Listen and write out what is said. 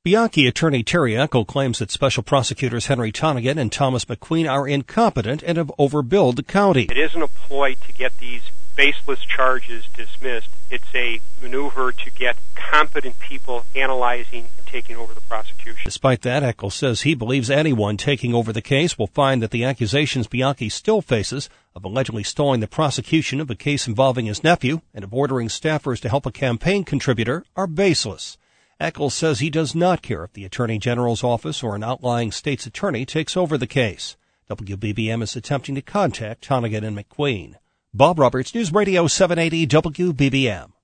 Bianchi attorney Terry Eckel claims that Special Prosecutors Henry Tonnegan and Thomas McQueen are incompetent and have overbilled the county. It isn't a ploy to get these baseless charges dismissed. It's a maneuver to get competent people analyzing and taking over the prosecution. Despite that, Eckel says he believes anyone taking over the case will find that the accusations Bianchi still faces of allegedly stalling the prosecution of a case involving his nephew and of ordering staffers to help a campaign contributor are baseless. Eckel says he does not care if the Attorney General's office or an outlying state's attorney takes over the case. WBBM is attempting to contact Tonnegan and McQueen. Bob Roberts, News Radio 780 WBBM.